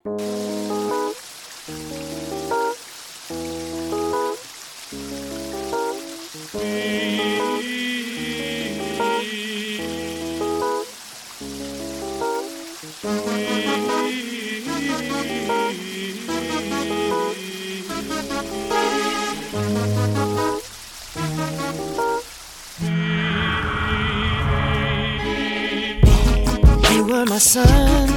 You were my sun,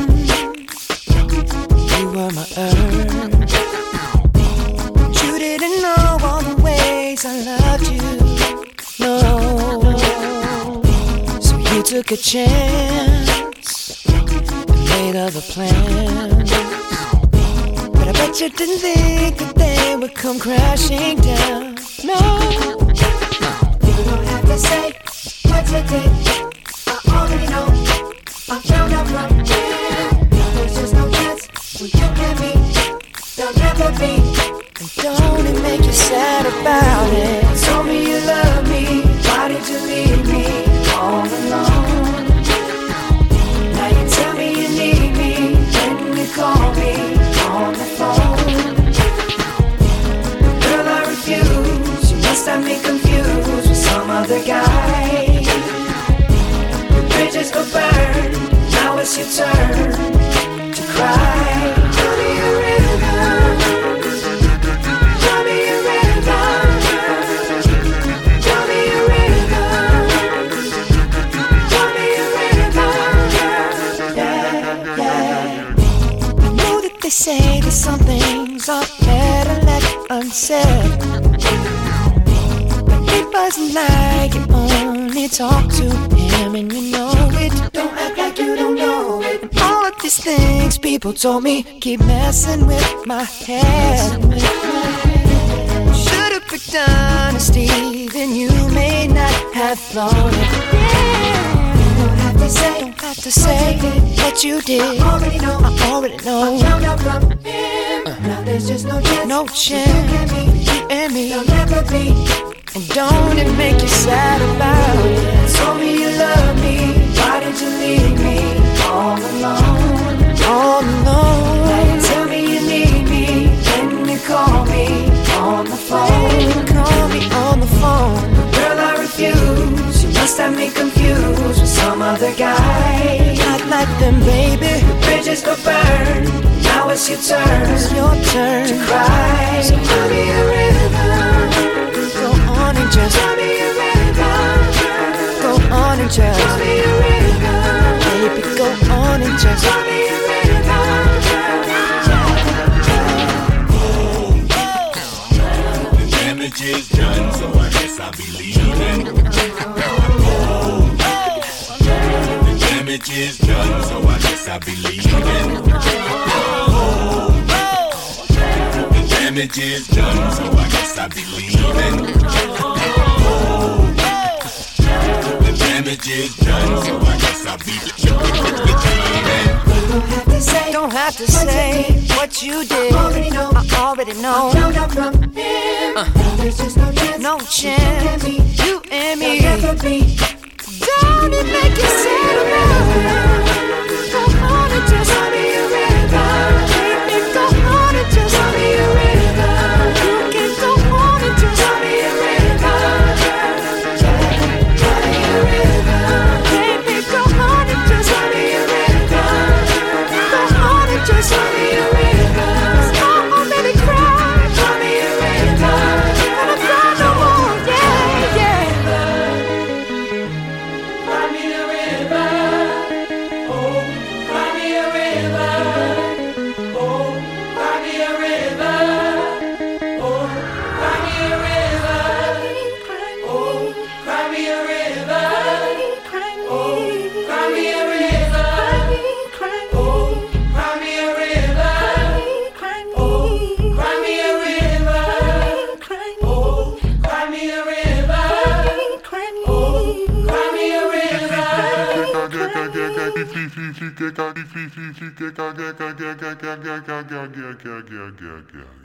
you were my earth, but you didn't know all the ways I loved you, no. So you took a chance and made other plans, but I bet you didn't think that they would come crashing down, no. You don't have to say what you did, I already know. I found out from here, there's just no chance when you and me, there'll never be. And don't it make you sad about it? Told me you love me, why did you leave me all alone? Now you tell me you need me, when you call me on the phone. Girl, I refuse, you must have me confused with some other guy. Bridges go burn, now it's your turn to cry. Tell me a river, tell me a river, tell me a river, tell me a river, yeah, yeah. I know that they say that some things are better left unsaid, but it wasn't like you only talk to him and you know it. Don't act like you don't know it. And all of these things people told me keep messing with my head. Should've picked honesty, then you may not have thought it. Yeah. Don't have to say what you did. I already know. I found out from him. Now there's just no chance. No chance. You and me. There'll never be. And don't it make you sad about it? Told me you love me, why did you leave me all alone? All alone. Now you tell me you need me, when you call me on the phone. Call me on the phone. Girl, I refuse, you must have me confused with some other guy. Not like them, baby. The bridges go burn, now it's your turn. It's your turn to cry. So tell me a river, go on and just tell me a river, go on and just tell me a river, baby, go on and just tell me a river. The damage is done, so I guess I'll be leaving. The damage is done, so I guess I'll be leaving. The damage is done, so I guess I'll be leaving. The damage is done, so I guess I'll be leaving. Don't have to say what you did. I already know. I found out from him. There's just no chance. You and me. Don't it make you sad about it? Go on and just tell me a river. Baby, go on and just tell me a river. You can go on and just tell me a river. Tell me a river. Baby, go on and just tell me a river. Go on and just tell me a river. Oh, baby, cry. Tell me a river. Gonna cry no more, yeah, yeah. Cry me a river, oh, cry me a river, oh, cry me a river, oh, cry me a river, oh, cry me a river, oh, cry me a river, oh, cry me a river, oh, cry me a river, oh, cry me a river, oh, cry me a river.